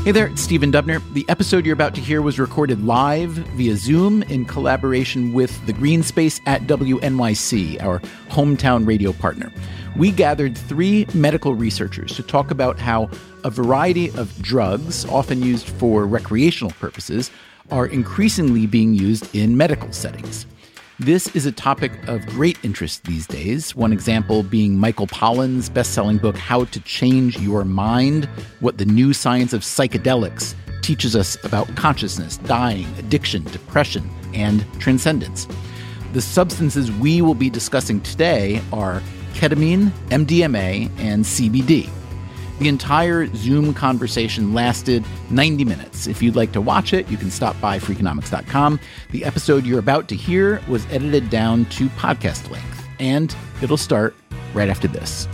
Hey there, it's Stephen Dubner. The episode you're about to hear was recorded live via Zoom in collaboration with the Green Space at WNYC, our hometown radio partner. We gathered 3 medical researchers to talk about how a variety of drugs, often used for recreational purposes, are increasingly being used in medical settings. This is a topic of great interest these days, one example being Michael Pollan's best-selling book, How to Change Your Mind, What the New Science of Psychedelics Teaches Us About Consciousness, Dying, Addiction, Depression, and Transcendence. The substances we will be discussing today are ketamine, MDMA, and CBD. The entire Zoom conversation lasted 90 minutes. If you'd like to watch it, you can stop by freakonomics.com. The episode you're about to hear was edited down to podcast length, and it'll start right after this.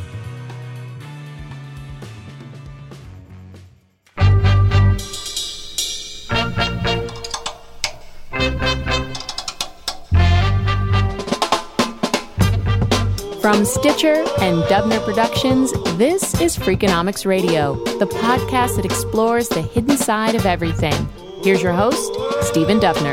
From Stitcher and Dubner Productions, this is Freakonomics Radio, the podcast that explores the hidden side of everything. Here's your host, Stephen Dubner.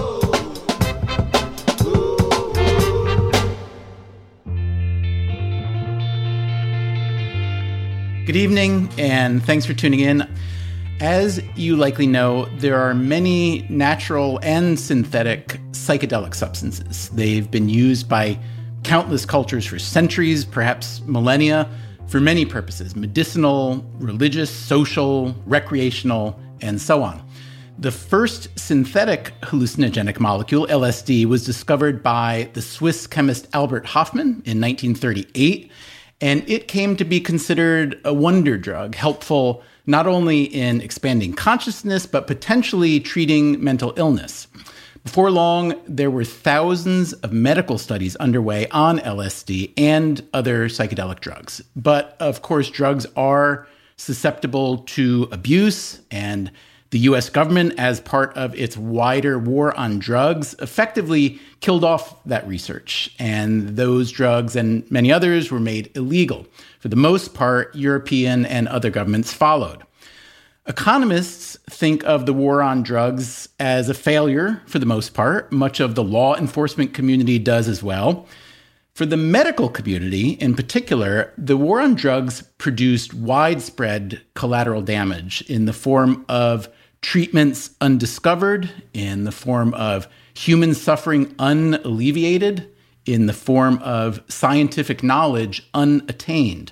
Good evening, and thanks for tuning in. As you likely know, there are many natural and synthetic psychedelic substances. They've been used by countless cultures for centuries, perhaps millennia, for many purposes: medicinal, religious, social, recreational, and so on. The first synthetic hallucinogenic molecule, LSD, was discovered by the Swiss chemist Albert Hofmann in 1938, and it came to be considered a wonder drug, helpful not only in expanding consciousness, but potentially treating mental illness. Before long, there were thousands of medical studies underway on LSD and other psychedelic drugs. But of course, drugs are susceptible to abuse, and the US government, as part of its wider war on drugs, effectively killed off that research. And those drugs and many others were made illegal. For the most part, European and other governments followed. Economists think of the war on drugs as a failure for the most part. Much of the law enforcement community does as well. For the medical community in particular, the war on drugs produced widespread collateral damage in the form of treatments undiscovered, in the form of human suffering unalleviated, in the form of scientific knowledge unattained.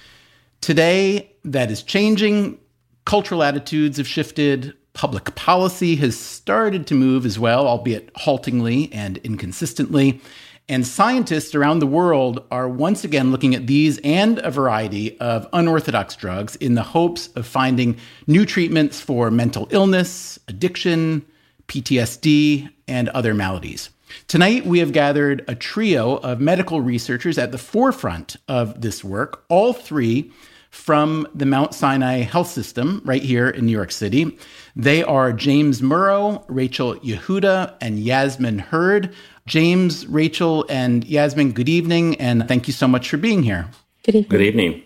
Today, that is changing. Cultural attitudes have shifted. Public policy has started to move as well, albeit haltingly and inconsistently. And scientists around the world are once again looking at these and a variety of unorthodox drugs in the hopes of finding new treatments for mental illness, addiction, PTSD, and other maladies. Tonight, we have gathered a trio of medical researchers at the forefront of this work, all 3 from the Mount Sinai Health System right here in New York City. They are James Murrow, Rachel Yehuda, and Yasmin Hurd. James, Rachel, and Yasmin, good evening, and thank you so much for being here. Good evening. Good evening.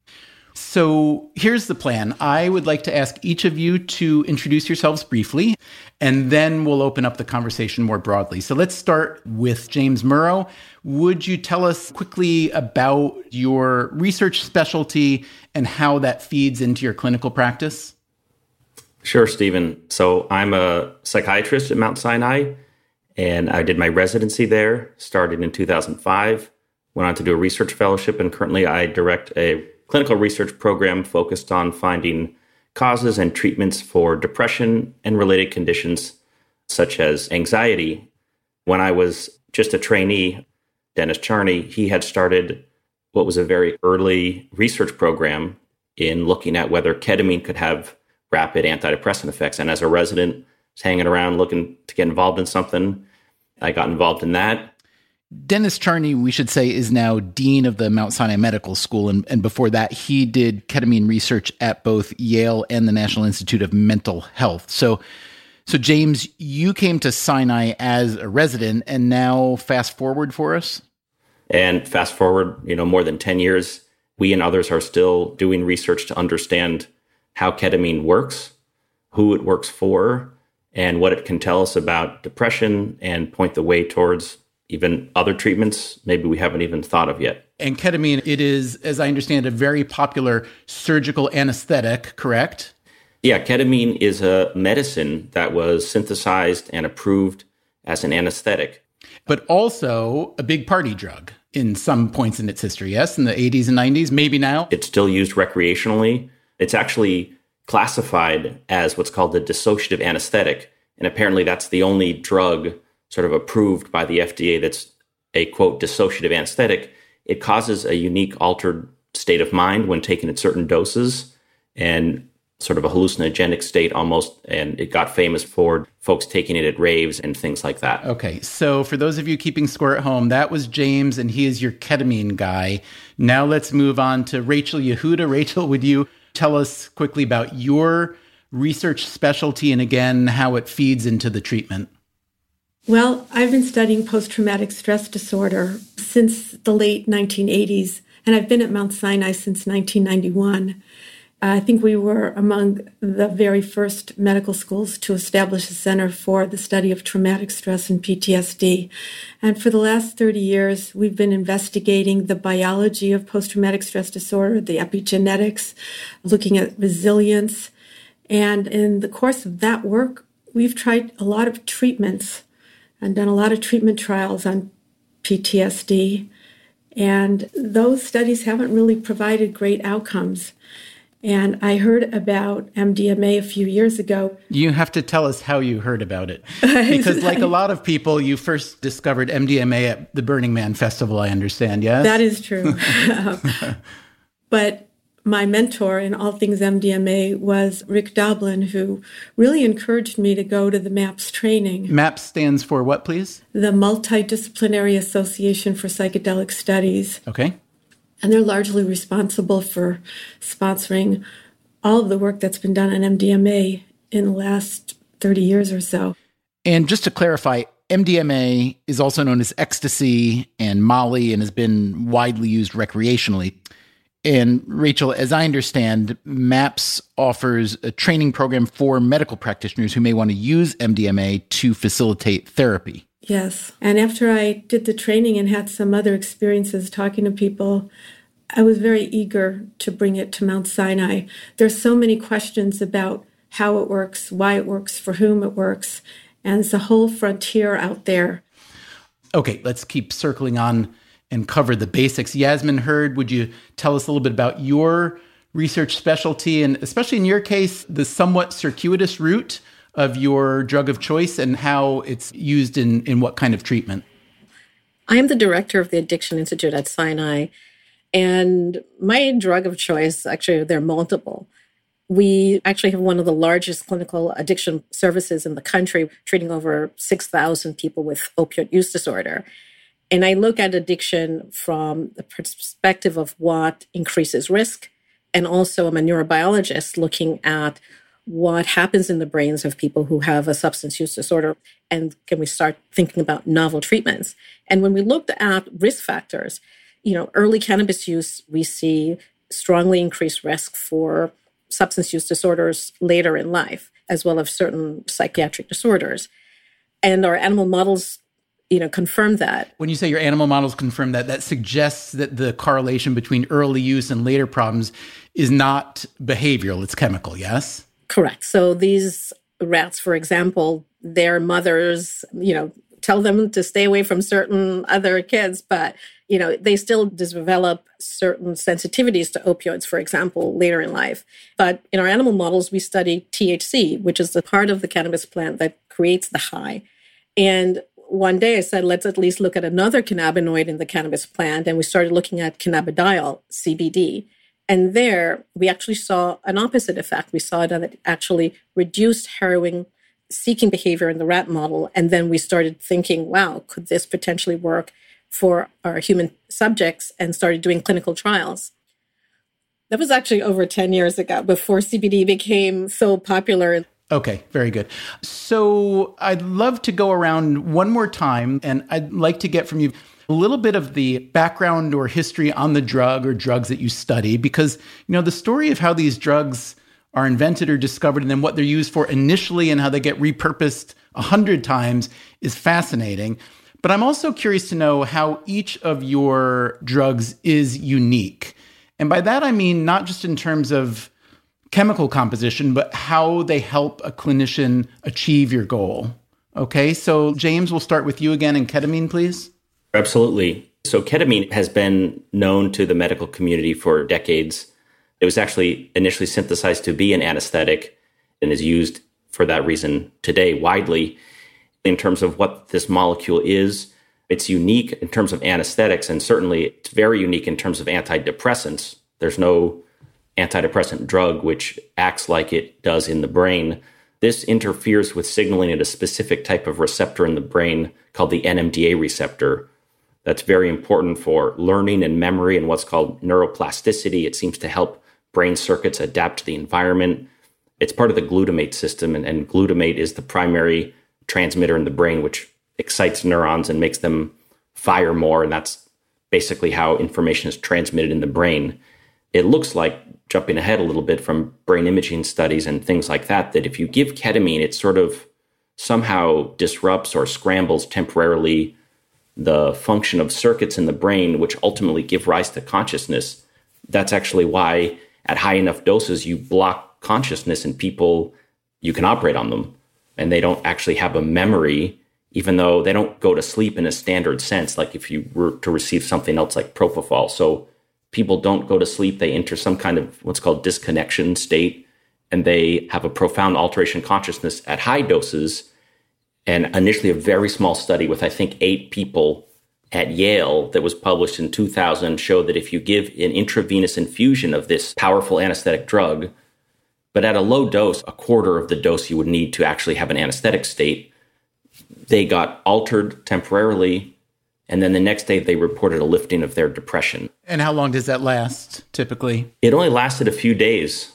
So here's the plan. I would like to ask each of you to introduce yourselves briefly, and then we'll open up the conversation more broadly. So let's start with James Murrow. Would you tell us quickly about your research specialty and how that feeds into your clinical practice? Sure, Stephen. So I'm a psychiatrist at Mount Sinai, and I did my residency there, started in 2005, went on to do a research fellowship, and currently I direct a clinical research program focused on finding causes and treatments for depression and related conditions such as anxiety. When I was just a trainee, Dennis Charney, he had started what was a very early research program in looking at whether ketamine could have rapid antidepressant effects. And as a resident, I was hanging around looking to get involved in something. I got involved in that. Dennis Charney, we should say, is now dean of the Mount Sinai Medical School. And before that, he did ketamine research at both Yale and the National Institute of Mental Health. So James, you came to Sinai as a resident, and now fast forward for us. And fast forward, more than 10 years, we and others are still doing research to understand how ketamine works. who it works for and what it can tell us about depression and point the way towards even other treatments maybe we haven't even thought of yet. And ketamine, it is, as I understand, a very popular surgical anesthetic, correct? Yeah, ketamine is a medicine that was synthesized and approved as an anesthetic. But also a big party drug in some points in its history, yes? In the 80s and 90s, maybe now? It's still used recreationally. It's actually classified as what's called the dissociative anesthetic. And apparently that's the only drug sort of approved by the FDA that's a, quote, dissociative anesthetic. It causes a unique altered state of mind when taken at certain doses and sort of a hallucinogenic state almost. And it got famous for folks taking it at raves and things like that. Okay, so for those of you keeping score at home, that was James, and he is your ketamine guy. Now let's move on to Rachel Yehuda. Rachel, would you tell us quickly about your research specialty and again, how it feeds into the treatment? Well, I've been studying post-traumatic stress disorder since the late 1980s, and I've been at Mount Sinai since 1991. I think we were among the very first medical schools to establish a center for the study of traumatic stress and PTSD. And for the last 30 years, we've been investigating the biology of post-traumatic stress disorder, the epigenetics, looking at resilience. And in the course of that work, we've tried a lot of treatments and done a lot of treatment trials on PTSD. And those studies haven't really provided great outcomes. And I heard about MDMA a few years ago. You have to tell us how you heard about it. Because like a lot of people, you first discovered MDMA at the Burning Man Festival, I understand, yes? That is true. But my mentor in all things MDMA was Rick Doblin, who really encouraged me to go to the MAPS training. MAPS stands for what, please? The Multidisciplinary Association for Psychedelic Studies. Okay. And they're largely responsible for sponsoring all of the work that's been done on MDMA in the last 30 years or so. And just to clarify, MDMA is also known as ecstasy and Molly and has been widely used recreationally. And Rachel, as I understand, MAPS offers a training program for medical practitioners who may want to use MDMA to facilitate therapy. Yes. And after I did the training and had some other experiences talking to people, I was very eager to bring it to Mount Sinai. There's so many questions about how it works, why it works, for whom it works, and it's a whole frontier out there. Okay, let's keep circling on and cover the basics. Yasmin Hurd, would you tell us a little bit about your research specialty and especially in your case, the somewhat circuitous route of your drug of choice and how it's used in what kind of treatment? I am the director of the Addiction Institute at Sinai, and my drug of choice, actually, there are multiple. We actually have one of the largest clinical addiction services in the country, treating over 6,000 people with opioid use disorder. And I look at addiction from the perspective of what increases risk, and also I'm a neurobiologist looking at what happens in the brains of people who have a substance use disorder, and can we start thinking about novel treatments? And when we looked at risk factors, early cannabis use, we see strongly increased risk for substance use disorders later in life, as well as certain psychiatric disorders. And our animal models confirm that. When you say your animal models confirm that, that suggests that the correlation between early use and later problems is not behavioral, it's chemical, yes? Correct. So these rats, for example, their mothers, tell them to stay away from certain other kids, but, they still develop certain sensitivities to opioids, for example, later in life. But in our animal models, we study THC, which is the part of the cannabis plant that creates the high. And one day I said, let's at least look at another cannabinoid in the cannabis plant. And we started looking at cannabidiol, CBD. And there we actually saw an opposite effect. We saw that it actually reduced heroin-seeking behavior in the rat model. And then we started thinking, wow, could this potentially work for our human subjects, and started doing clinical trials. That was actually over 10 years ago, before CBD became so popular. Okay, very good. So I'd love to go around one more time, and I'd like to get from you a little bit of the background or history on the drug or drugs that you study, because, the story of how these drugs are invented or discovered and then what they're used for initially and how they get repurposed 100 times is fascinating. But I'm also curious to know how each of your drugs is unique. And by that, I mean not just in terms of chemical composition, but how they help a clinician achieve your goal. Okay, so James, we'll start with you again. And ketamine, please. Absolutely. So ketamine has been known to the medical community for decades. It was actually initially synthesized to be an anesthetic and is used for that reason today widely. In terms of what this molecule is, it's unique in terms of anesthetics, and certainly it's very unique in terms of antidepressants. There's no antidepressant drug which acts like it does in the brain. This interferes with signaling at a specific type of receptor in the brain called the NMDA receptor. That's very important for learning and memory and what's called neuroplasticity. It seems to help brain circuits adapt to the environment. It's part of the glutamate system, and glutamate is the primary transmitter in the brain, which excites neurons and makes them fire more. And that's basically how information is transmitted in the brain. It looks like, jumping ahead a little bit from brain imaging studies and things like that, that if you give ketamine, it sort of somehow disrupts or scrambles temporarily the function of circuits in the brain, which ultimately give rise to consciousness. That's actually why at high enough doses, you block consciousness in people, you can operate on them. And they don't actually have a memory, even though they don't go to sleep in a standard sense, like if you were to receive something else like propofol. So people don't go to sleep. They enter some kind of what's called disconnection state, and they have a profound alteration of consciousness at high doses. And initially a very small study with, I think, 8 people at Yale that was published in 2000 showed that if you give an intravenous infusion of this powerful anesthetic drug, but at a low dose, a quarter of the dose you would need to actually have an anesthetic state, they got altered temporarily. And then the next day, they reported a lifting of their depression. And how long does that last, typically? It only lasted a few days.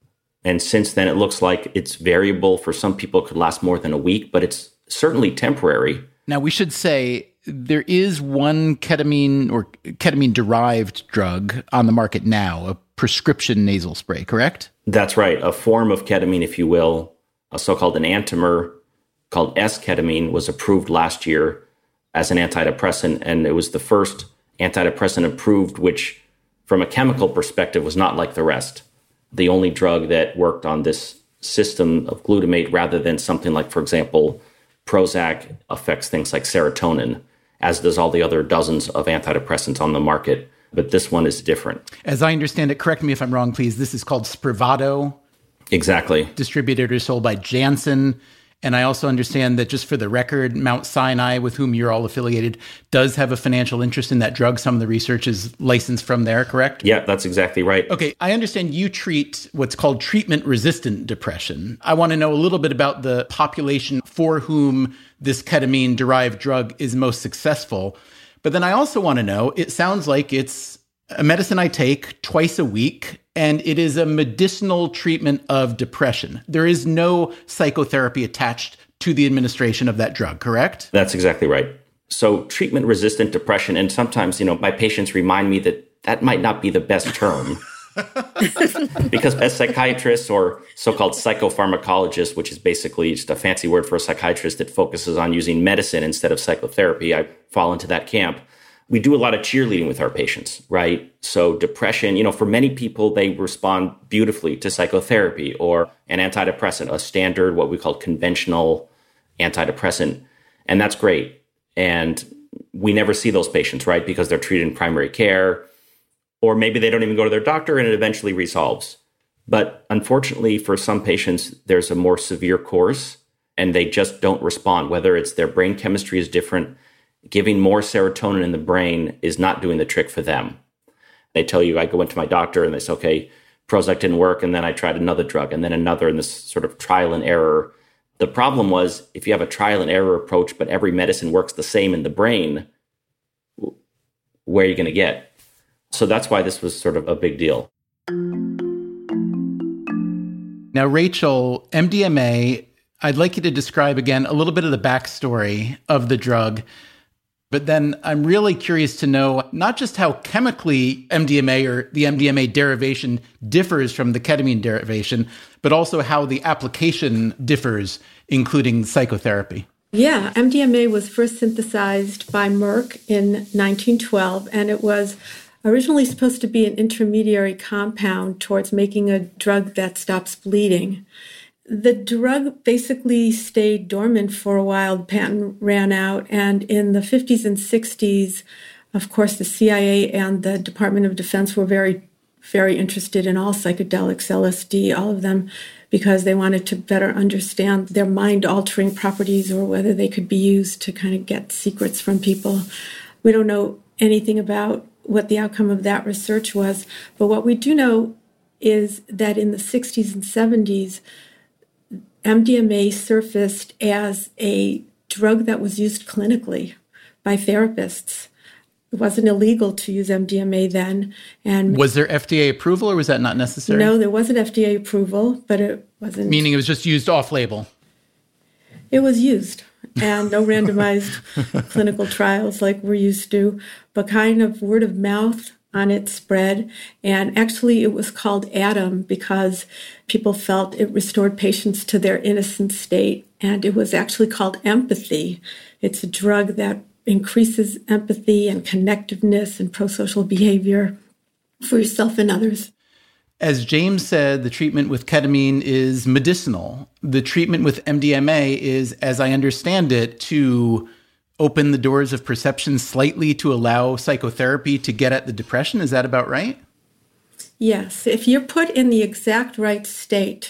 And since then, it looks like it's variable. For some people, it could last more than a week, but it's certainly temporary. Now, we should say there is one ketamine or ketamine-derived drug on the market now, a prescription nasal spray, correct? That's right. A form of ketamine, if you will, a so-called enantiomer called S-ketamine was approved last year as an antidepressant, and it was the first antidepressant approved, which from a chemical perspective was not like the rest. The only drug that worked on this system of glutamate rather than something like, for example, Prozac affects things like serotonin, as does all the other dozens of antidepressants on the market. But this one is different. As I understand it, correct me if I'm wrong, please, this is called Spravato. Exactly. Distributed or sold by Janssen. And I also understand that, just for the record, Mount Sinai, with whom you're all affiliated, does have a financial interest in that drug. Some of the research is licensed from there, correct? Yeah, that's exactly right. Okay, I understand you treat what's called treatment-resistant depression. I want to know a little bit about the population for whom this ketamine-derived drug is most successful. But then I also want to know, it sounds like it's a medicine I take twice a week, and it is a medicinal treatment of depression. There is no psychotherapy attached to the administration of that drug, correct? That's exactly right. So treatment-resistant depression, and sometimes, my patients remind me that might not be the best term. Because as psychiatrists or so-called psychopharmacologists, which is basically just a fancy word for a psychiatrist that focuses on using medicine instead of psychotherapy, I fall into that camp. We do a lot of cheerleading with our patients, right? So depression, for many people, they respond beautifully to psychotherapy or an antidepressant, a standard, what we call conventional antidepressant. And that's great. And we never see those patients, right? Because they're treated in primary care, or maybe they don't even go to their doctor and it eventually resolves. But unfortunately, for some patients, there's a more severe course and they just don't respond, whether it's their brain chemistry is different. Giving more serotonin in the brain is not doing the trick for them. They tell you, I go into my doctor and they say, okay, Prozac didn't work. And then I tried another drug and then another, and this sort of trial and error. The problem was, if you have a trial and error approach, but every medicine works the same in the brain, where are you going to get? So that's why this was sort of a big deal. Now, Rachel, MDMA, I'd like you to describe again a little bit of the backstory of the drug. But then I'm really curious to know not just how chemically MDMA or the MDMA derivation differs from the ketamine derivation, but also how the application differs, including psychotherapy. Yeah, MDMA was first synthesized by Merck in 1912, and it was originally supposed to be an intermediary compound towards making a drug that stops bleeding. The drug basically stayed dormant for a while. The patent ran out. And in the 50s and 60s, of course, the CIA and the Department of Defense were very, very interested in all psychedelics, LSD, all of them, because they wanted to better understand their mind-altering properties or whether they could be used to kind of get secrets from people. We don't know anything about what the outcome of that research was. But what we do know is that in the 60s and 70s, MDMA surfaced as a drug that was used clinically by therapists. It wasn't illegal to use MDMA then. And was there FDA approval or was that not necessary? No, there wasn't FDA approval, but it wasn't. Meaning it was just used off-label? It was used, and no randomized clinical trials like we're used to, but kind of word of mouth on it spread. And actually it was called Adam because people felt it restored patients to their innocent state. And it was actually called empathy. It's a drug that increases empathy and connectiveness and prosocial behavior for yourself and others. As James said, the treatment with ketamine is medicinal. The treatment with MDMA is, as I understand it, to open the doors of perception slightly to allow psychotherapy to get at the depression. Is that about right? Yes. If you're put in the exact right state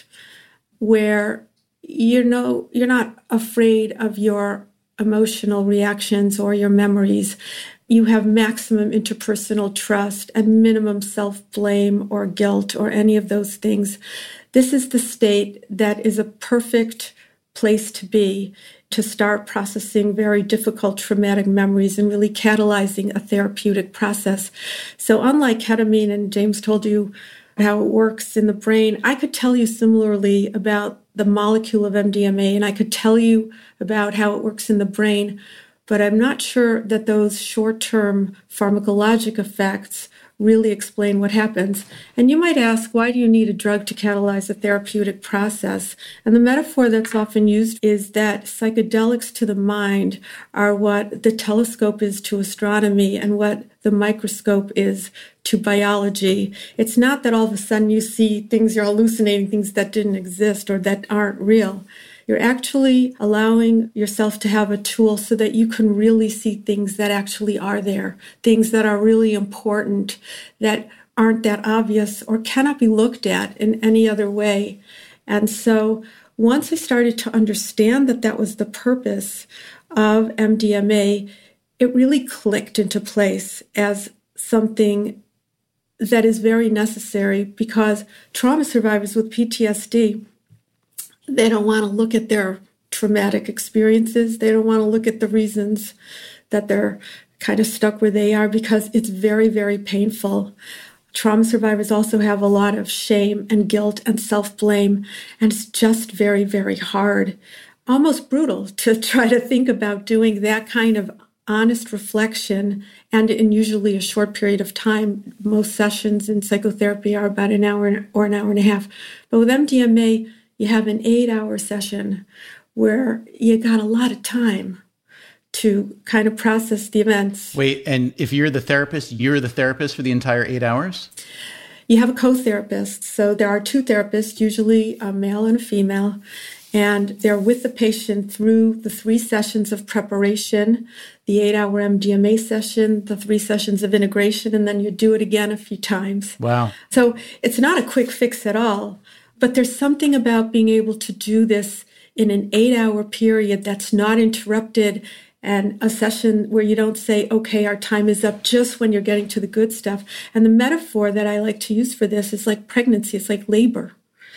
where you're not afraid of your emotional reactions or your memories, you have maximum interpersonal trust and minimum self-blame or guilt or any of those things. This is the state that is a perfect place to be to start processing very difficult traumatic memories and really catalyzing a therapeutic process. So unlike ketamine, and James told you how it works in the brain, I could tell you similarly about the molecule of MDMA, and I could tell you about how it works in the brain, but I'm not sure that those short-term pharmacologic effects really explain what happens. And you might ask, why do you need a drug to catalyze a therapeutic process? And the metaphor that's often used is that psychedelics to the mind are what the telescope is to astronomy and what the microscope is to biology. It's not that all of a sudden you see things, you're hallucinating things that didn't exist or that aren't real. You're actually allowing yourself to have a tool so that you can really see things that actually are there, things that are really important, that aren't that obvious or cannot be looked at in any other way. And so once I started to understand that that was the purpose of MDMA, it really clicked into place as something that is very necessary because trauma survivors with PTSD, they don't want to look at their traumatic experiences. They don't want to look at the reasons that they're kind of stuck where they are because it's very, very painful. Trauma survivors also have a lot of shame and guilt and self-blame, and it's just very, very hard, almost brutal to try to think about doing that kind of honest reflection, and in usually a short period of time. Most sessions in psychotherapy are about an hour or an hour and a half. But with MDMA, you have an 8-hour session where you got a lot of time to kind of process the events. Wait, and if you're the therapist for the entire 8 hours? You have a co-therapist. So there are two therapists, usually a male and a female, and they're with the patient through the 3 sessions of preparation, the 8-hour MDMA session, the 3 sessions of integration, and then you do it again a few times. Wow. So it's not a quick fix at all. But there's something about being able to do this in an 8-hour period that's not interrupted, and a session where you don't say, okay, our time is up just when you're getting to the good stuff. And the metaphor that I like to use for this is like pregnancy. It's like labor.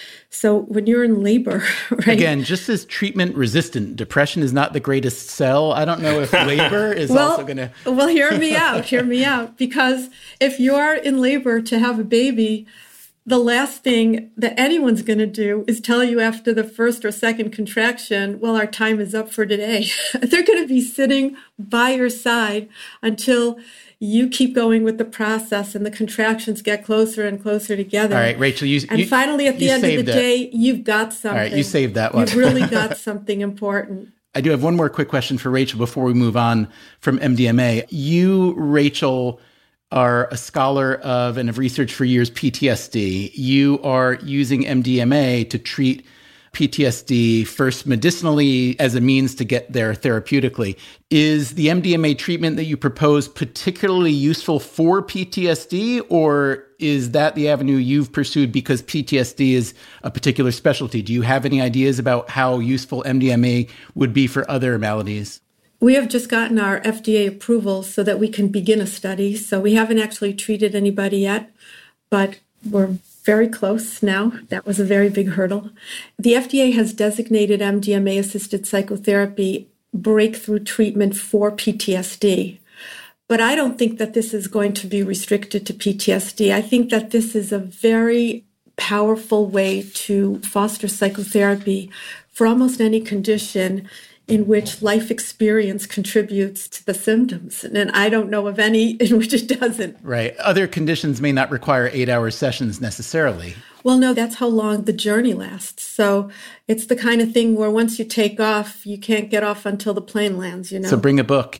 So when you're in labor, right? Again, just as treatment resistant, depression is not the greatest sell. I don't know if labor is also going to... Well, hear me out. Because if you're in labor to have a baby, the last thing that anyone's going to do is tell you after the first or second contraction, well, our time is up for today. They're going to be sitting by your side until you keep going with the process and the contractions get closer and closer together. All right, Rachel, finally, at the end of the day, you've got something. All right, you saved that one. You've really got something important. I do have one more quick question for Rachel before we move on from MDMA. You, Rachel, are a scholar of and have researched for years PTSD. You are using MDMA to treat PTSD first medicinally as a means to get there therapeutically. Is the MDMA treatment that you propose particularly useful for PTSD, or is that the avenue you've pursued because PTSD is a particular specialty? Do you have any ideas about how useful MDMA would be for other maladies? We have just gotten our FDA approval so that we can begin a study. So we haven't actually treated anybody yet, but we're very close now. That was a very big hurdle. The FDA has designated MDMA-assisted psychotherapy breakthrough treatment for PTSD. But I don't think that this is going to be restricted to PTSD. I think that this is a very powerful way to foster psychotherapy for almost any condition in which life experience contributes to the symptoms. And I don't know of any in which it doesn't. Right. Other conditions may not require 8-hour sessions necessarily. Well, no, that's how long the journey lasts. So it's the kind of thing where once you take off, you can't get off until the plane lands, you know? So bring a book.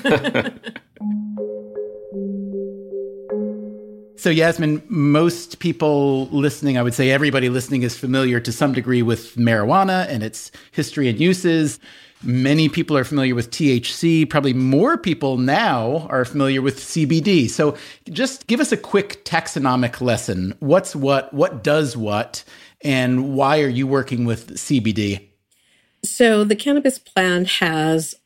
So Yasmin, most people listening, I would say everybody listening is familiar to some degree with marijuana and its history and uses. Many people are familiar with THC. Probably more people now are familiar with CBD. So just give us a quick taxonomic lesson. What's what does what, and why are you working with CBD? So the cannabis plant has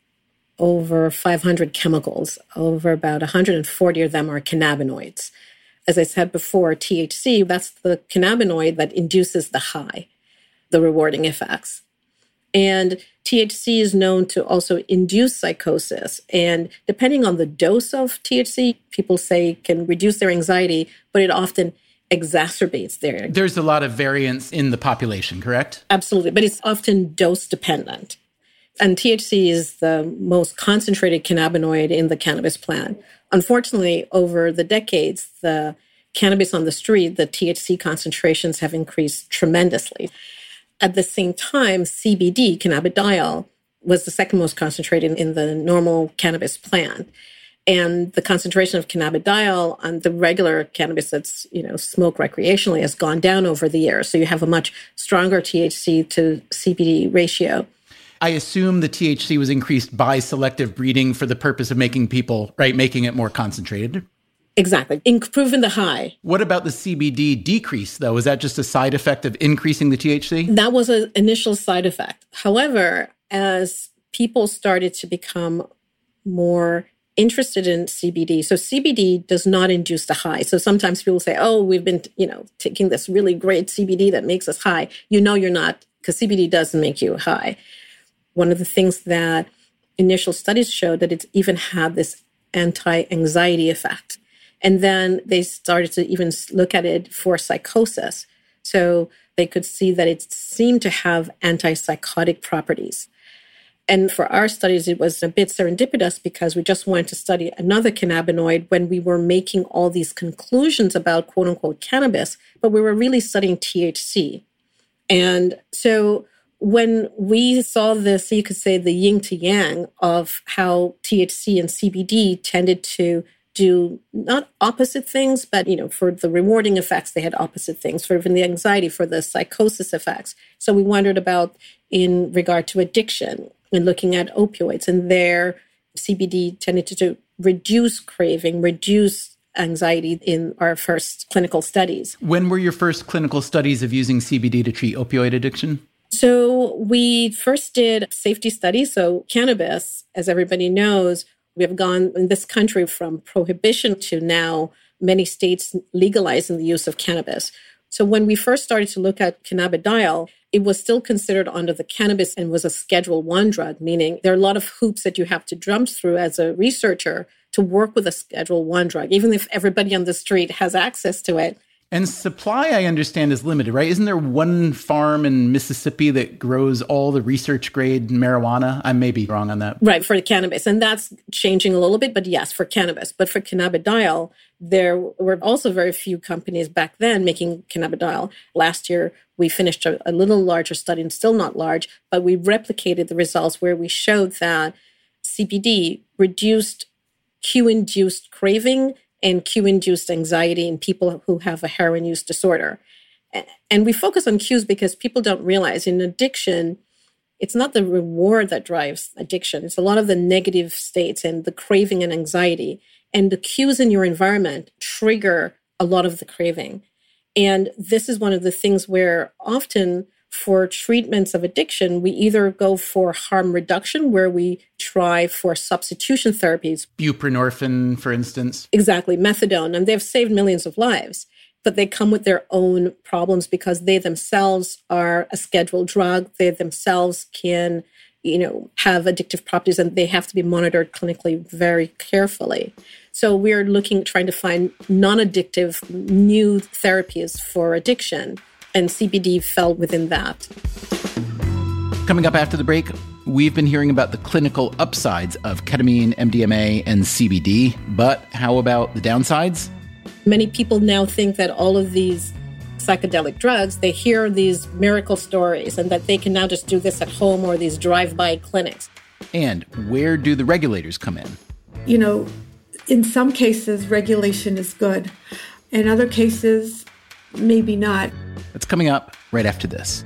over 500 chemicals. Over about 140 of them are cannabinoids. As I said before, THC, that's the cannabinoid that induces the high, the rewarding effects. And THC is known to also induce psychosis. And depending on the dose of THC, people say can reduce their anxiety, but it often exacerbates their. There's a lot of variance in the population, correct? Absolutely, but it's often dose dependent. And THC is the most concentrated cannabinoid in the cannabis plant. Unfortunately, over the decades, the cannabis on the street, the THC concentrations have increased tremendously. At the same time, CBD, cannabidiol, was the second most concentrated in the normal cannabis plant. And the concentration of cannabidiol on the regular cannabis that's, smoked recreationally has gone down over the years. So you have a much stronger THC to CBD ratio. I assume the THC was increased by selective breeding for the purpose of making it more concentrated. Exactly. Improving the high. What about the CBD decrease, though? Is that just a side effect of increasing the THC? That was an initial side effect. However, as people started to become more interested in CBD, so CBD does not induce the high. So sometimes people say, oh, we've been, taking this really great CBD that makes us high. You're not, because CBD doesn't make you high. One of the things that initial studies showed that it even had this anti-anxiety effect. And then they started to even look at it for psychosis. So they could see that it seemed to have antipsychotic properties. And for our studies, it was a bit serendipitous because we just wanted to study another cannabinoid when we were making all these conclusions about quote unquote cannabis, but we were really studying THC. And so when we saw this, you could say the yin to yang of how THC and CBD tended to do not opposite things, but, for the rewarding effects, they had opposite things. For even the anxiety, for the psychosis effects. So we wondered about in regard to addiction and looking at opioids, and their CBD tended to reduce craving, reduce anxiety in our first clinical studies. When were your first clinical studies of using CBD to treat opioid addiction? So we first did safety studies. So cannabis, as everybody knows, we have gone in this country from prohibition to now many states legalizing the use of cannabis. So when we first started to look at cannabidiol, it was still considered under the cannabis and was a Schedule I drug, meaning there are a lot of hoops that you have to jump through as a researcher to work with a Schedule I drug. Even if everybody on the street has access to it, And supply, I understand, is limited, right? Isn't there one farm in Mississippi that grows all the research-grade marijuana? I may be wrong on that. Right, for cannabis. And that's changing a little bit, but yes, for cannabis. But for cannabidiol, there were also very few companies back then making cannabidiol. Last year, we finished a little larger study, and still not large, but we replicated the results where we showed that CBD reduced cue-induced craving and cue-induced anxiety in people who have a heroin use disorder. And we focus on cues because people don't realize in addiction, it's not the reward that drives addiction. It's a lot of the negative states and the craving and anxiety. And the cues in your environment trigger a lot of the craving. And this is one of the things where often for treatments of addiction, we either go for harm reduction, where we try for substitution therapies. Buprenorphine, for instance. Exactly, methadone. And they've saved millions of lives. But they come with their own problems because they themselves are a scheduled drug. They themselves can, have addictive properties, and they have to be monitored clinically very carefully. So we're trying to find non-addictive new therapies for addiction. And CBD fell within that. Coming up after the break, we've been hearing about the clinical upsides of ketamine, MDMA, and CBD. But how about the downsides? Many people now think that all of these psychedelic drugs, they hear these miracle stories and that they can now just do this at home or these drive-by clinics. And where do the regulators come in? In some cases, regulation is good. In other cases, maybe not. That's coming up right after this.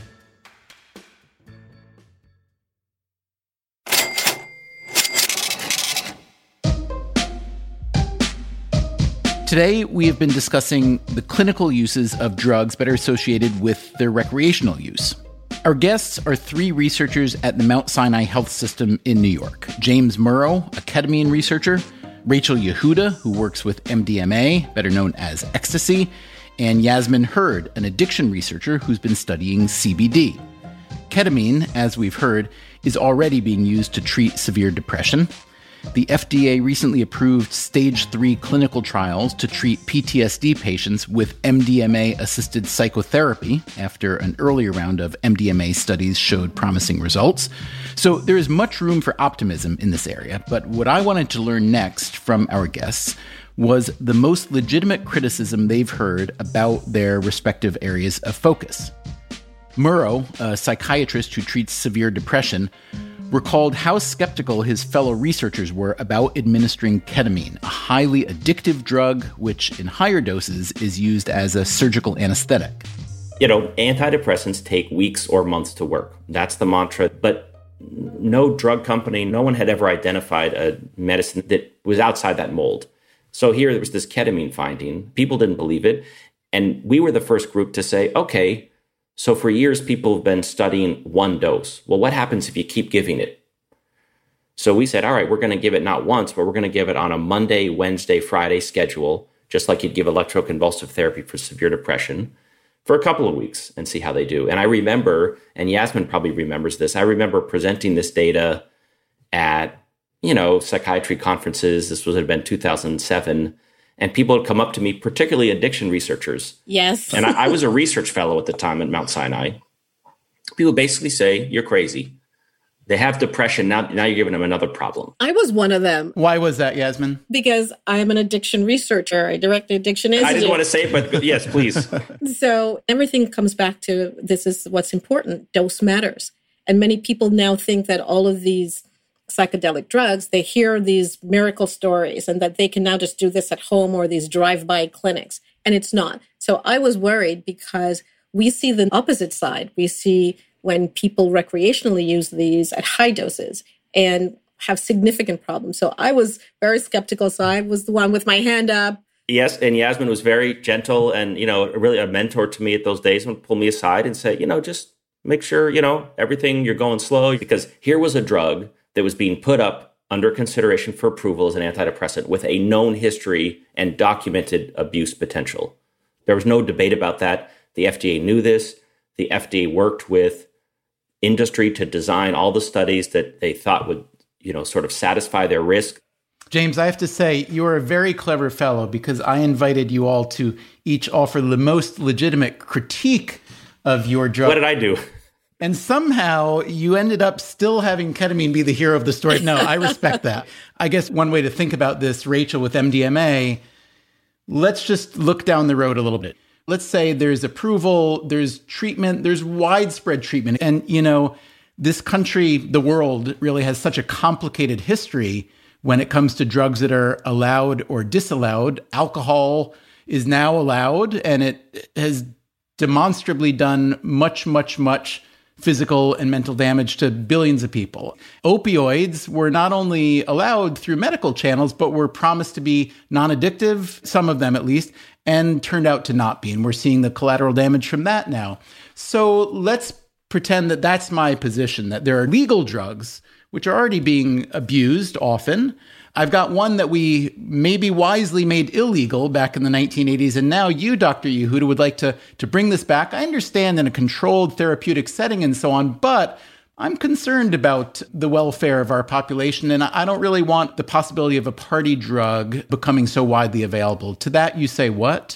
Today, we have been discussing the clinical uses of drugs better associated with their recreational use. Our guests are three researchers at the Mount Sinai Health System in New York. James Murrow, a ketamine researcher, Rachel Yehuda, who works with MDMA, better known as ecstasy, and Yasmin Hurd, an addiction researcher who's been studying CBD. Ketamine, as we've heard, is already being used to treat severe depression. The FDA recently approved stage 3 clinical trials to treat PTSD patients with MDMA-assisted psychotherapy after an earlier round of MDMA studies showed promising results. So there is much room for optimism in this area, but what I wanted to learn next from our guests was the most legitimate criticism they've heard about their respective areas of focus. Murrow, a psychiatrist who treats severe depression, recalled how skeptical his fellow researchers were about administering ketamine, a highly addictive drug which, in higher doses, is used as a surgical anesthetic. Antidepressants take weeks or months to work. That's the mantra. But no drug company, no one had ever identified a medicine that was outside that mold. So here there was this ketamine finding. People didn't believe it. And we were the first group to say, okay, so for years, people have been studying one dose. Well, what happens if you keep giving it? So we said, all right, we're going to give it not once, but we're going to give it on a Monday, Wednesday, Friday schedule, just like you'd give electroconvulsive therapy for severe depression, for a couple of weeks and see how they do. And I remember, and Yasmin probably remembers this, I remember presenting this data at, psychiatry conferences. This would have been 2007. And people would come up to me, particularly addiction researchers. Yes. And I was a research fellow at the time at Mount Sinai. People basically say, you're crazy. They have depression. Now you're giving them another problem. I was one of them. Why was that, Yasmin? Because I'm an addiction researcher. I direct the Addiction Institute. I didn't want to say it, but yes, please. So everything comes back to this is what's important. Dose matters. And many people now think that all of these psychedelic drugs, they hear these miracle stories and that they can now just do this at home or these drive-by clinics. And it's not. So I was worried because we see the opposite side. We see when people recreationally use these at high doses and have significant problems. So I was very skeptical. So I was the one with my hand up. Yes, and Yasmin was very gentle and, really a mentor to me at those days and pull me aside and say, just make sure, everything, you're going slow. Because here was a drug that was being put up under consideration for approval as an antidepressant with a known history and documented abuse potential. There was no debate about that. The FDA knew this. The FDA worked with industry to design all the studies that they thought would, sort of satisfy their risk. James, I have to say, you're a very clever fellow because I invited you all to each offer the most legitimate critique of your drug. What did I do? And somehow you ended up still having ketamine be the hero of the story. No, I respect that. I guess one way to think about this, Rachel, with MDMA, let's just look down the road a little bit. Let's say there's approval, there's treatment, there's widespread treatment. And, this country, the world, really has such a complicated history when it comes to drugs that are allowed or disallowed. Alcohol is now allowed, and it has demonstrably done much, much, much physical and mental damage to billions of people. Opioids were not only allowed through medical channels, but were promised to be non-addictive, some of them at least, and turned out to not be. And we're seeing the collateral damage from that now. So let's pretend that that's my position, that there are legal drugs which are already being abused often. I've got one that we maybe wisely made illegal back in the 1980s. And now you, Dr. Yehuda, would like to bring this back. I understand in a controlled therapeutic setting and so on, but I'm concerned about the welfare of our population. And I don't really want the possibility of a party drug becoming so widely available. To that, you say what?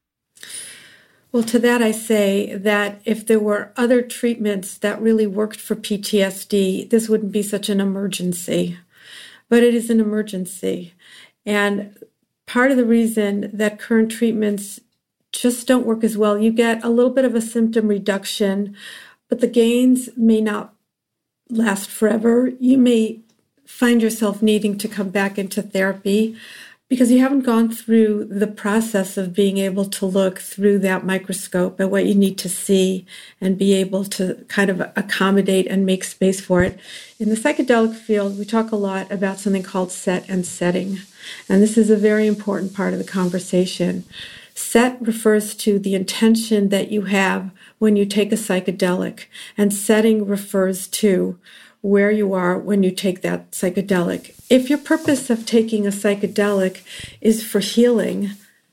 Well, to that I say that if there were other treatments that really worked for PTSD, this wouldn't be such an emergency. But it is an emergency. And part of the reason that current treatments just don't work as well, you get a little bit of a symptom reduction, but the gains may not last forever. You may find yourself needing to come back into therapy because you haven't gone through the process of being able to look through that microscope at what you need to see and be able to kind of accommodate and make space for it. In the psychedelic field, we talk a lot about something called set and setting. And this is a very important part of the conversation. Set refers to the intention that you have when you take a psychedelic, and setting refers to where you are when you take that psychedelic. If your purpose of taking a psychedelic is for healing,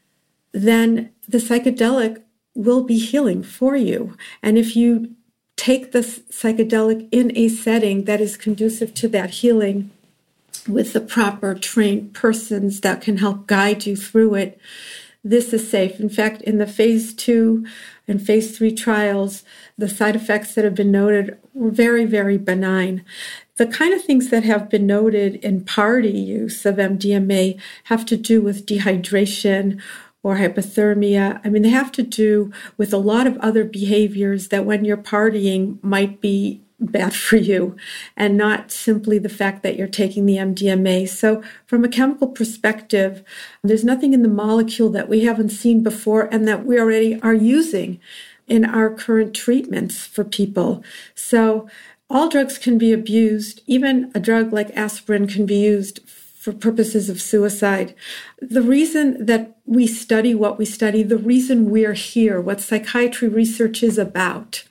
then the psychedelic will be healing for you. And if you take the psychedelic in a setting that is conducive to that healing with the proper trained persons that can help guide you through it, this is safe. In fact, in the phase 2 and phase 3 trials, the side effects that have been noted were very, very benign. The kind of things that have been noted in party use of MDMA have to do with dehydration or hypothermia. I mean, they have to do with a lot of other behaviors that when you're partying might be bad for you, and not simply the fact that you're taking the MDMA. So from a chemical perspective, there's nothing in the molecule that we haven't seen before and that we already are using in our current treatments for people. So all drugs can be abused. Even a drug like aspirin can be used for purposes of suicide. The reason that we study what we study, the reason we're here, what psychiatry research is about,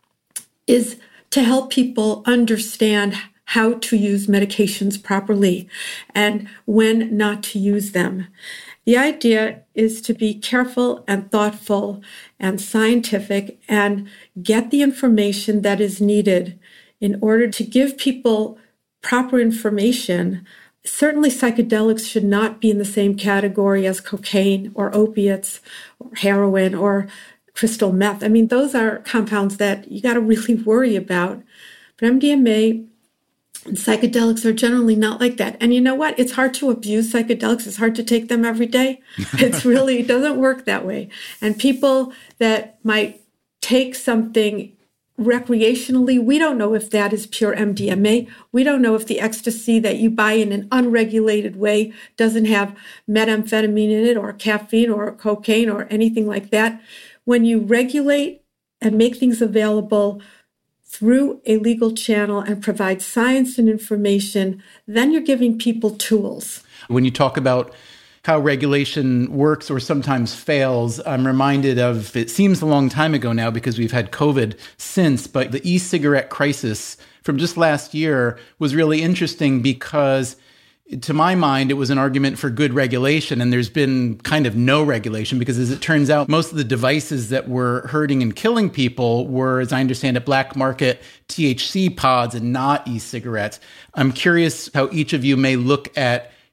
is to help people understand how to use medications properly and when not to use them. The idea is to be careful and thoughtful and scientific and get the information that is needed in order to give people proper information. Certainly psychedelics should not be in the same category as cocaine or opiates or heroin or crystal meth. I mean, those are compounds that you got to really worry about. But MDMA and psychedelics are generally not like that. And you know what? It's hard to abuse psychedelics. It's hard to take them every day. It doesn't work that way. And people that might take something recreationally, we don't know if that is pure MDMA. We don't know if the ecstasy that you buy in an unregulated way doesn't have methamphetamine in it or caffeine or cocaine or anything like that. When you regulate and make things available through a legal channel and provide science and information, then you're giving people tools. When you talk about how regulation works or sometimes fails, I'm reminded of, it seems a long time ago now because we've had COVID since, but the e-cigarette crisis from just last year was really interesting because to my mind, it was an argument for good regulation, and there's been kind of no regulation because, as it turns out, most of the devices that were hurting and killing people were, as I understand it, black market THC pods and not e-cigarettes. I'm curious how each of you may look at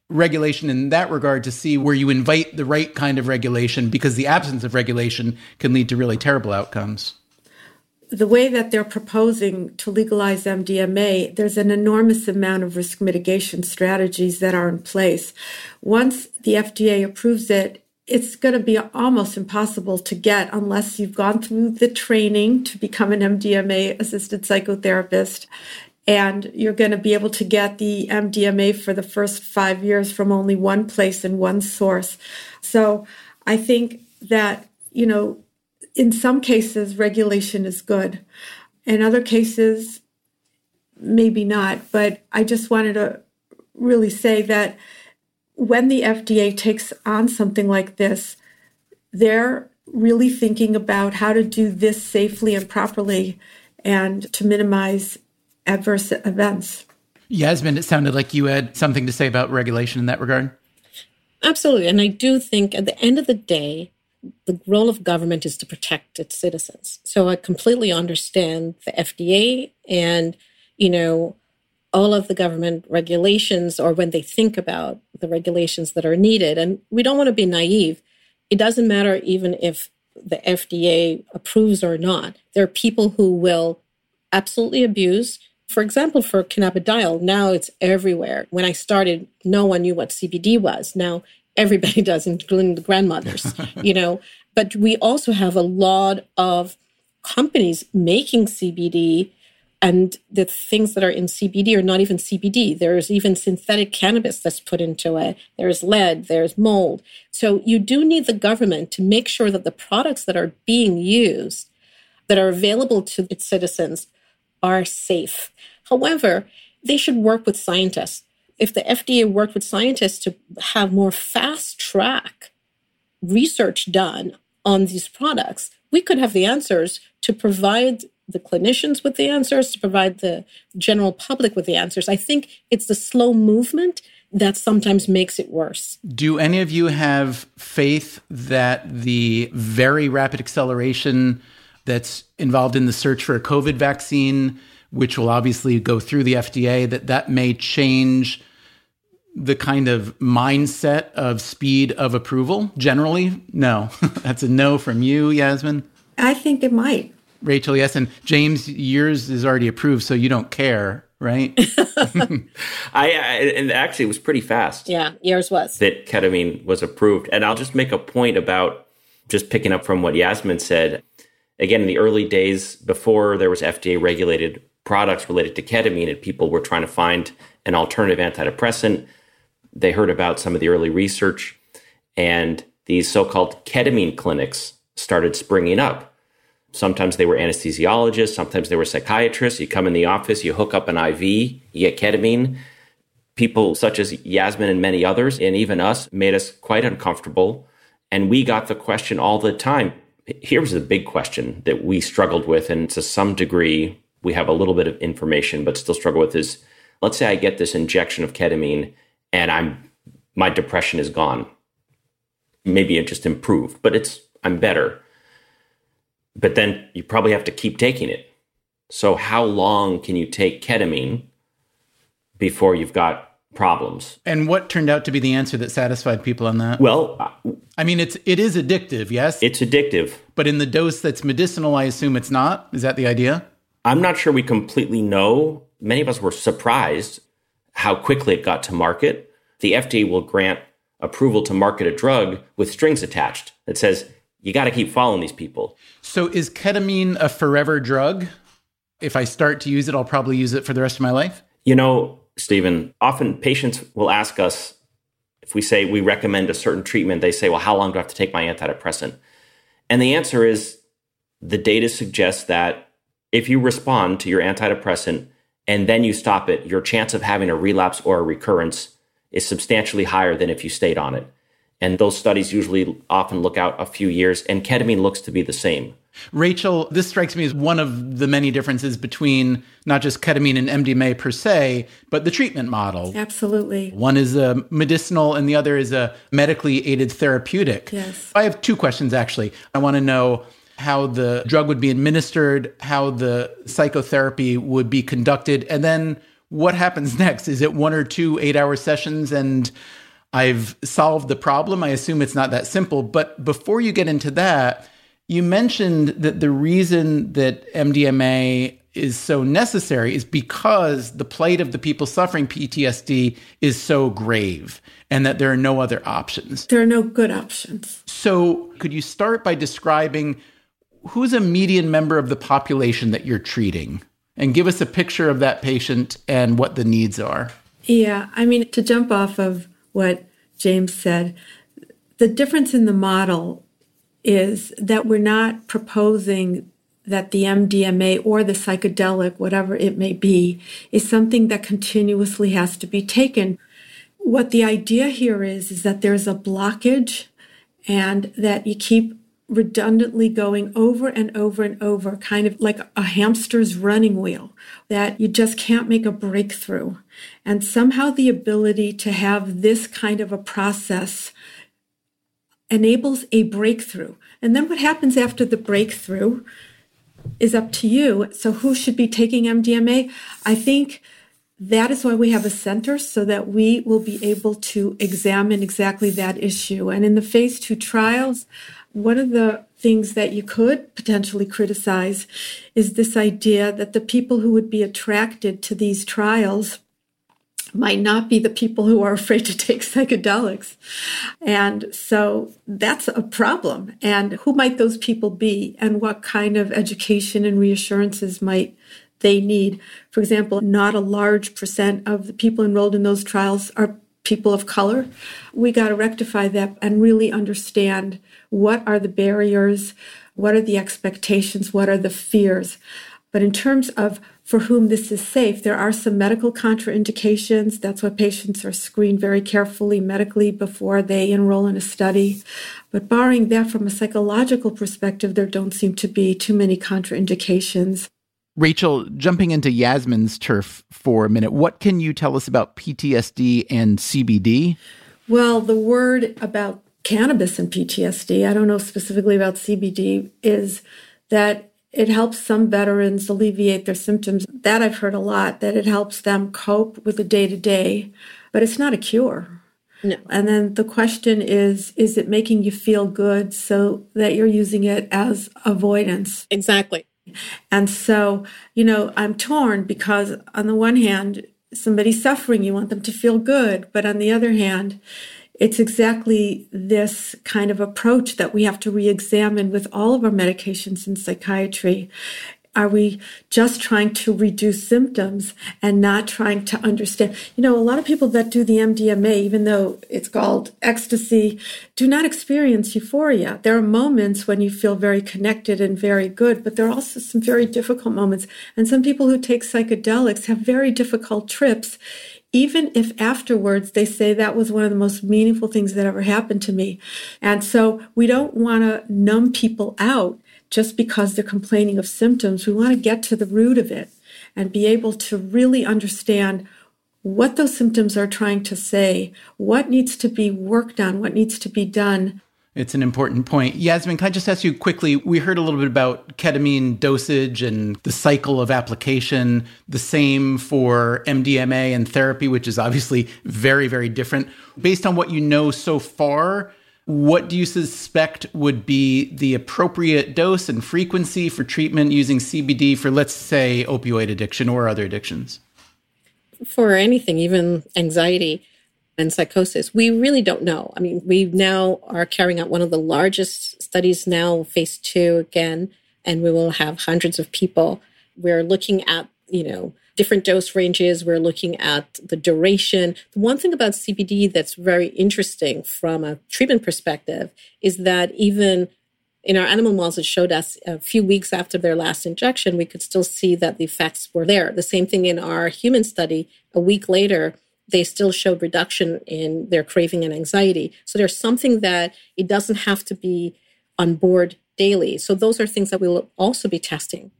regulation in that regard to see where you invite the right kind of regulation, because the absence of regulation can lead to really terrible outcomes. The way that they're proposing to legalize MDMA, there's an enormous amount of risk mitigation strategies that are in place. Once the FDA approves it, it's going to be almost impossible to get unless you've gone through the training to become an MDMA-assisted psychotherapist. And you're going to be able to get the MDMA for the first 5 years from only one place and one source. So I think that, in some cases, regulation is good. In other cases, maybe not. But I just wanted to really say that when the FDA takes on something like this, they're really thinking about how to do this safely and properly and to minimize adverse events. Yasmin, it sounded like you had something to say about regulation in that regard. Absolutely. And I do think at the end of the day, the role of government is to protect its citizens. So I completely understand the FDA and, all of the government regulations, or when they think about the regulations that are needed. And we don't want to be naive. It doesn't matter even if the FDA approves or not. There are people who will absolutely abuse. For example, for cannabidiol, now it's everywhere. When I started, no one knew what CBD was. Now everybody does, including the grandmothers, But we also have a lot of companies making CBD, and the things that are in CBD are not even CBD. There's even synthetic cannabis that's put into it. There's lead, there's mold. So you do need the government to make sure that the products that are being used, that are available to its citizens, are safe. However, they should work with scientists. If the FDA worked with scientists to have more fast-track research done on these products, we could have the answers to provide the clinicians with the answers, to provide the general public with the answers. I think it's the slow movement that sometimes makes it worse. Do any of you have faith that the very rapid acceleration that's involved in the search for a COVID vaccine, which will obviously go through the FDA, that may change the kind of mindset of speed of approval? Generally, no. That's a no from you, Yasmin. I think it might. Rachel, yes. And James, yours is already approved, so you don't care, right? And actually, it was pretty fast. Yeah, yours was. That ketamine was approved. And I'll just make a point about just picking up from what Yasmin said. Again, in the early days, before there was FDA-regulated products related to ketamine and people were trying to find an alternative antidepressant, they heard about some of the early research, and these so-called ketamine clinics started springing up. Sometimes they were anesthesiologists, sometimes they were psychiatrists. You come in the office, you hook up an IV, you get ketamine. People such as Yasmin and many others, and even us, made us quite uncomfortable. And we got the question all the time. Here's the big question that we struggled with, and to some degree, we have a little bit of information, but still struggle with is, let's say I get this injection of ketamine and my depression is gone. Maybe it just improved, but I'm better. But then you probably have to keep taking it. So how long can you take ketamine before you've got problems? And what turned out to be the answer that satisfied people on that? Well, I mean, it is addictive, yes? It's addictive. But in the dose that's medicinal, I assume it's not? Is that the idea? I'm not sure we completely know. Many of us were surprised how quickly it got to market. The FDA will grant approval to market a drug with strings attached that says, you got to keep following these people. So is ketamine a forever drug? If I start to use it, I'll probably use it for the rest of my life? Stephen, often patients will ask us, if we say we recommend a certain treatment, they say, well, how long do I have to take my antidepressant? And the answer is, the data suggests that if you respond to your antidepressant and then you stop it, your chance of having a relapse or a recurrence is substantially higher than if you stayed on it. And those studies usually often look out a few years, and ketamine looks to be the same. Rachel, this strikes me as one of the many differences between not just ketamine and MDMA per se, but the treatment model. Absolutely. One is a medicinal and the other is a medically aided therapeutic. Yes. I have two questions, actually. I want to know how the drug would be administered, how the psychotherapy would be conducted, and then what happens next? Is it 1 or 2 8-hour sessions and I've solved the problem. I assume it's not that simple. But before you get into that, you mentioned that the reason that MDMA is so necessary is because the plight of the people suffering PTSD is so grave and that there are no other options. There are no good options. So could you start by describing who's a median member of the population that you're treating and give us a picture of that patient and what the needs are? Yeah, I mean, to jump off of what James said, the difference in the model is that we're not proposing that the MDMA or the psychedelic, whatever it may be, is something that continuously has to be taken. What the idea here is that there's a blockage and that you keep redundantly going over and over and over, kind of like a hamster's running wheel, that you just can't make a breakthrough. And somehow the ability to have this kind of a process enables a breakthrough. And then what happens after the breakthrough is up to you. So who should be taking MDMA? I think that is why we have a center, so that we will be able to examine exactly that issue. And in the phase 2 trials, one of the things that you could potentially criticize is this idea that the people who would be attracted to these trials might not be the people who are afraid to take psychedelics. And so that's a problem. And who might those people be? And what kind of education and reassurances might they need? For example, not a large percent of the people enrolled in those trials are people of color. We got to rectify that and really understand what are the barriers, what are the expectations, what are the fears. But in terms of for whom this is safe, there are some medical contraindications. That's why patients are screened very carefully medically before they enroll in a study. But barring that, from a psychological perspective, there don't seem to be too many contraindications. Rachel, jumping into Yasmin's turf for a minute, what can you tell us about PTSD and CBD? Well, the word about cannabis and PTSD, I don't know specifically about CBD, is that it helps some veterans alleviate their symptoms. That I've heard a lot, that it helps them cope with the day-to-day, but it's not a cure. No. And then the question is it making you feel good so that you're using it as avoidance? Exactly. And so, I'm torn because on the one hand, somebody's suffering, you want them to feel good. But on the other hand, it's exactly this kind of approach that we have to re-examine with all of our medications in psychiatry. Are we just trying to reduce symptoms and not trying to understand? A lot of people that do the MDMA, even though it's called ecstasy, do not experience euphoria. There are moments when you feel very connected and very good, but there are also some very difficult moments. And some people who take psychedelics have very difficult trips, even if afterwards they say that was one of the most meaningful things that ever happened to me. And so we don't want to numb people out just because they're complaining of symptoms. We want to get to the root of it and be able to really understand what those symptoms are trying to say, what needs to be worked on, what needs to be done. It's an important point. Yasmin, can I just ask you quickly, we heard a little bit about ketamine dosage and the cycle of application, the same for MDMA and therapy, which is obviously very, very different. Based on what you know so far, what do you suspect would be the appropriate dose and frequency for treatment using CBD for, let's say, opioid addiction or other addictions? For anything, even anxiety and psychosis, we really don't know. I mean, we now are carrying out one of the largest studies now, phase 2 again, and we will have hundreds of people. We're looking at, different dose ranges. We're looking at the duration. The one thing about CBD that's very interesting from a treatment perspective is that even in our animal models, it showed us a few weeks after their last injection, we could still see that the effects were there. The same thing in our human study, a week later, they still showed reduction in their craving and anxiety. So there's something that it doesn't have to be on board daily. So those are things that we'll also be testing.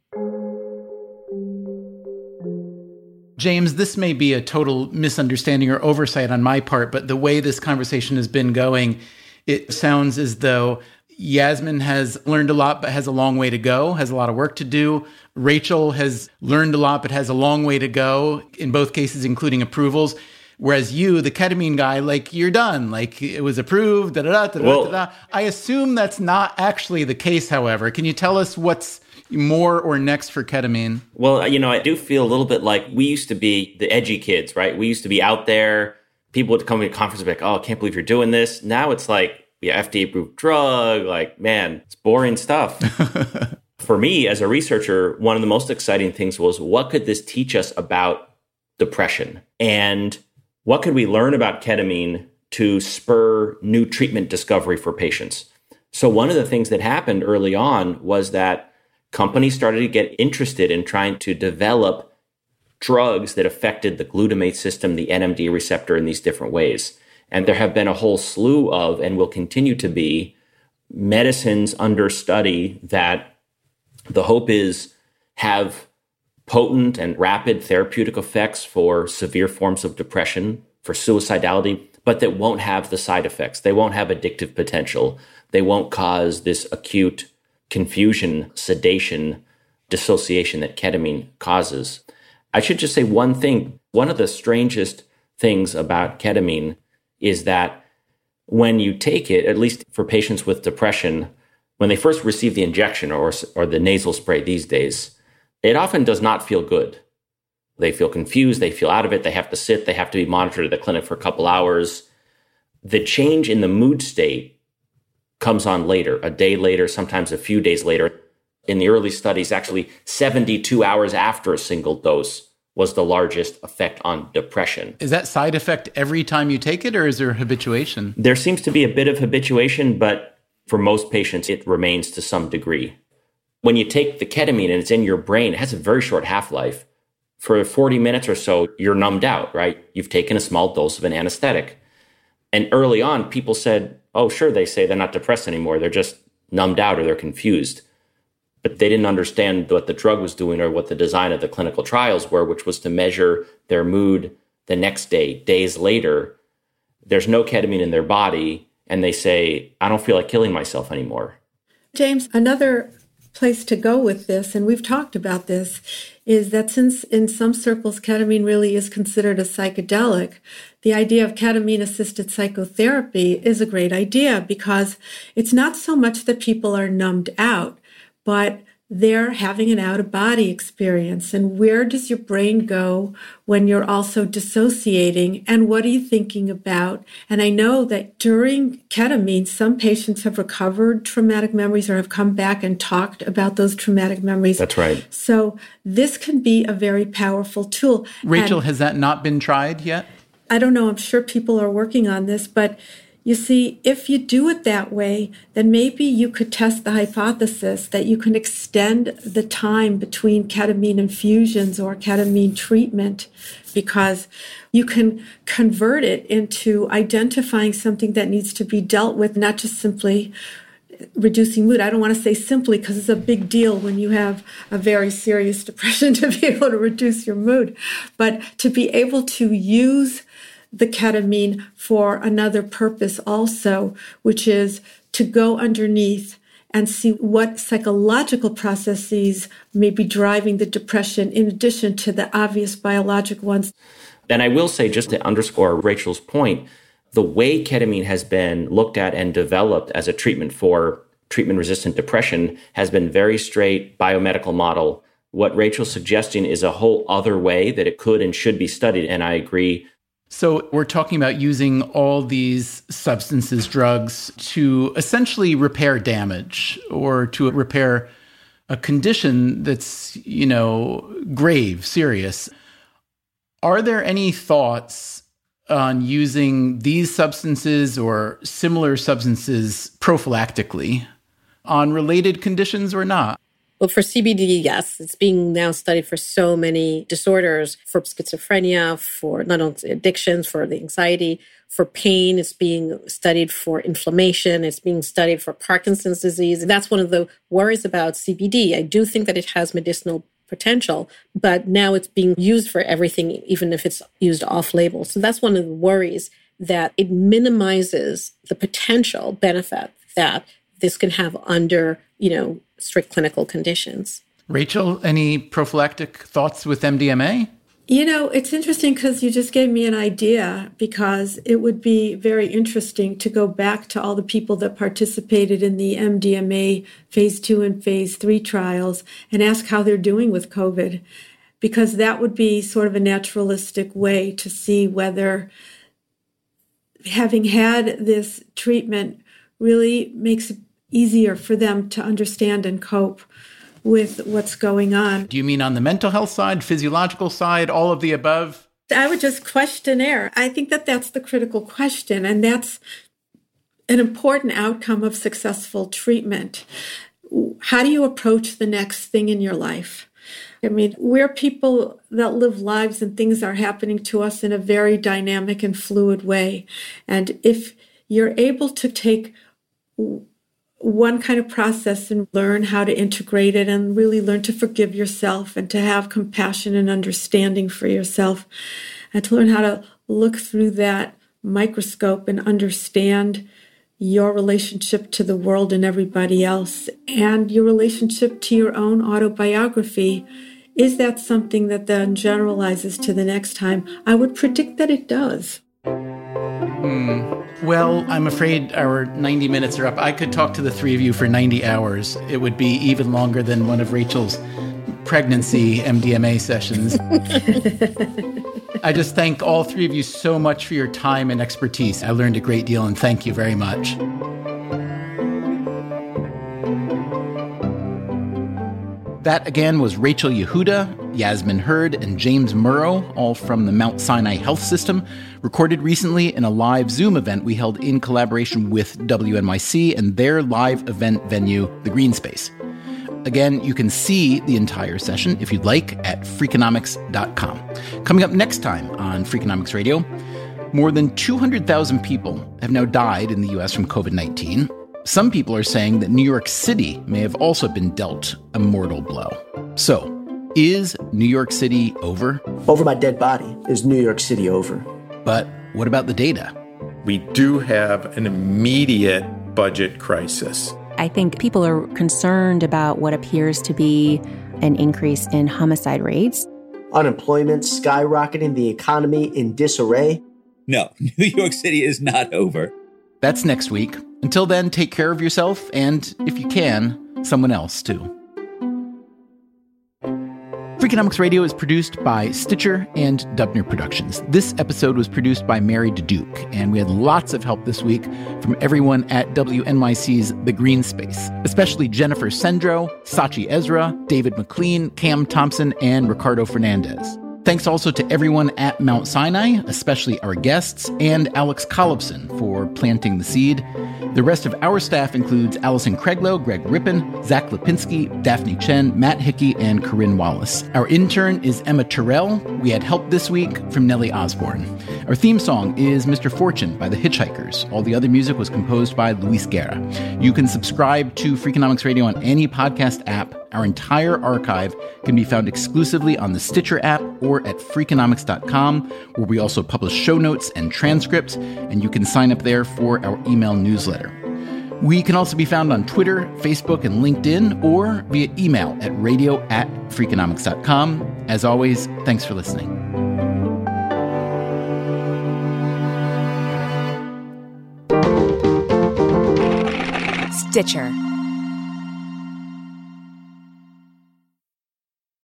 James, this may be a total misunderstanding or oversight on my part, but the way this conversation has been going, it sounds as though Yasmin has learned a lot, but has a long way to go, has a lot of work to do. Rachel has learned a lot, but has a long way to go, in both cases, including approvals. Whereas you, the ketamine guy, like, you're done. Like, it was approved, da-da-da. I assume that's not actually the case, however. Can you tell us what's more or next for ketamine? Well, I do feel a little bit like we used to be the edgy kids, right? We used to be out there. People would come to a conference and be like, oh, I can't believe you're doing this. Now it's like, yeah, FDA-approved drug. Like, man, it's boring stuff. For me, as a researcher, one of the most exciting things was, what could this teach us about depression? And what could we learn about ketamine to spur new treatment discovery for patients? So one of the things that happened early on was that companies started to get interested in trying to develop drugs that affected the glutamate system, the NMDA receptor, in these different ways. And there have been a whole slew of, and will continue to be, medicines under study that the hope is have potent and rapid therapeutic effects for severe forms of depression, for suicidality, but that won't have the side effects. They won't have addictive potential. They won't cause this acute confusion, sedation, dissociation that ketamine causes. I should just say one thing. One of the strangest things about ketamine is that when you take it, at least for patients with depression, when they first receive the injection or the nasal spray these days, it often does not feel good. They feel confused. They feel out of it. They have to sit. They have to be monitored at the clinic for a couple hours. The change in the mood state comes on later, a day later, sometimes a few days later. In the early studies, actually 72 hours after a single dose was the largest effect on depression. Is that side effect every time you take it, or is there habituation? There seems to be a bit of habituation, but for most patients, it remains to some degree. When you take the ketamine and it's in your brain, it has a very short half-life. For 40 minutes or so, you're numbed out, right? You've taken a small dose of an anesthetic. And early on, people said, oh, sure, they say they're not depressed anymore. They're just numbed out or they're confused. But they didn't understand what the drug was doing or what the design of the clinical trials were, which was to measure their mood the next day, days later. There's no ketamine in their body, and they say, I don't feel like killing myself anymore. James, another place to go with this, and we've talked about this, is that since in some circles ketamine really is considered a psychedelic, the idea of ketamine-assisted psychotherapy is a great idea, because it's not so much that people are numbed out, but they're having an out-of-body experience. And where does your brain go when you're also dissociating? And what are you thinking about? And I know that during ketamine, some patients have recovered traumatic memories or have come back and talked about those traumatic memories. That's right. So this can be a very powerful tool. Rachel, has that not been tried yet? I don't know. I'm sure people are working on this, but you see, if you do it that way, then maybe you could test the hypothesis that you can extend the time between ketamine infusions or ketamine treatment, because you can convert it into identifying something that needs to be dealt with, not just simply reducing mood. I don't want to say simply, because it's a big deal when you have a very serious depression to be able to reduce your mood, but to be able to use the ketamine for another purpose also, which is to go underneath and see what psychological processes may be driving the depression in addition to the obvious biologic ones. And I will say, just to underscore Rachel's point, the way ketamine has been looked at and developed as a treatment for treatment-resistant depression has been very straight biomedical model. What Rachel's suggesting is a whole other way that it could and should be studied, and I agree. So we're talking about using all these substances, drugs, to essentially repair damage or to repair a condition that's, grave, serious. Are there any thoughts on using these substances or similar substances prophylactically on related conditions or not? Well, for CBD, yes, it's being now studied for so many disorders, for schizophrenia, for not only addictions, for the anxiety, for pain. It's being studied for inflammation. It's being studied for Parkinson's disease. And that's one of the worries about CBD. I do think that it has medicinal potential, but now it's being used for everything, even if it's used off-label. So that's one of the worries, that it minimizes the potential benefit that this can have under, strict clinical conditions. Rachel, any prophylactic thoughts with MDMA? It's interesting because you just gave me an idea, because it would be very interesting to go back to all the people that participated in the MDMA phase 2 and phase 3 trials and ask how they're doing with COVID, because that would be sort of a naturalistic way to see whether having had this treatment really makes it easier for them to understand and cope with what's going on. Do you mean on the mental health side, physiological side, all of the above? I would just questionnaire. I think that that's the critical question, and that's an important outcome of successful treatment. How do you approach the next thing in your life? I mean, we're people that live lives and things are happening to us in a very dynamic and fluid way. And if you're able to take one kind of process and learn how to integrate it and really learn to forgive yourself and to have compassion and understanding for yourself, and to learn how to look through that microscope and understand your relationship to the world and everybody else, and your relationship to your own autobiography. Is that something that then generalizes to the next time? I would predict that it does. Well, I'm afraid our 90 minutes are up. I could talk to the three of you for 90 hours. It would be even longer than one of Rachel's pregnancy MDMA sessions. I just thank all three of you so much for your time and expertise. I learned a great deal, and thank you very much. That, again, was Rachel Yehuda, Yasmin Hurd, and James Murrow, all from the Mount Sinai Health System, recorded recently in a live Zoom event we held in collaboration with WNYC and their live event venue, The Green Space. Again, you can see the entire session, if you'd like, at Freakonomics.com. Coming up next time on Freakonomics Radio, more than 200,000 people have now died in the U.S. from COVID-19. Some people are saying that New York City may have also been dealt a mortal blow. So, is New York City over? Over my dead body. Is New York City over? But what about the data? We do have an immediate budget crisis. I think people are concerned about what appears to be an increase in homicide rates. Unemployment skyrocketing, the economy in disarray. No, New York City is not over. That's next week. Until then, take care of yourself and, if you can, someone else too. Freakonomics Radio is produced by Stitcher and Dubner Productions. This episode was produced by Mary DeDuke, and we had lots of help this week from everyone at WNYC's The Green Space, especially Jennifer Sendro, Sachi Ezra, David McLean, Cam Thompson, and Ricardo Fernandez. Thanks also to everyone at Mount Sinai, especially our guests, and Alex Collison for planting the seed. The rest of our staff includes Allison Craiglow, Greg Rippin, Zach Lipinski, Daphne Chen, Matt Hickey, and Corinne Wallace. Our intern is Emma Terrell. We had help this week from Nellie Osborne. Our theme song is Mr. Fortune by The Hitchhikers. All the other music was composed by Luis Guerra. You can subscribe to Freakonomics Radio on any podcast app. Our entire archive can be found exclusively on the Stitcher app or at Freakonomics.com, where we also publish show notes and transcripts, and you can sign up there for our email newsletter. We can also be found on Twitter, Facebook, and LinkedIn, or via email at radio@Freakonomics.com. As always, thanks for listening. Stitcher.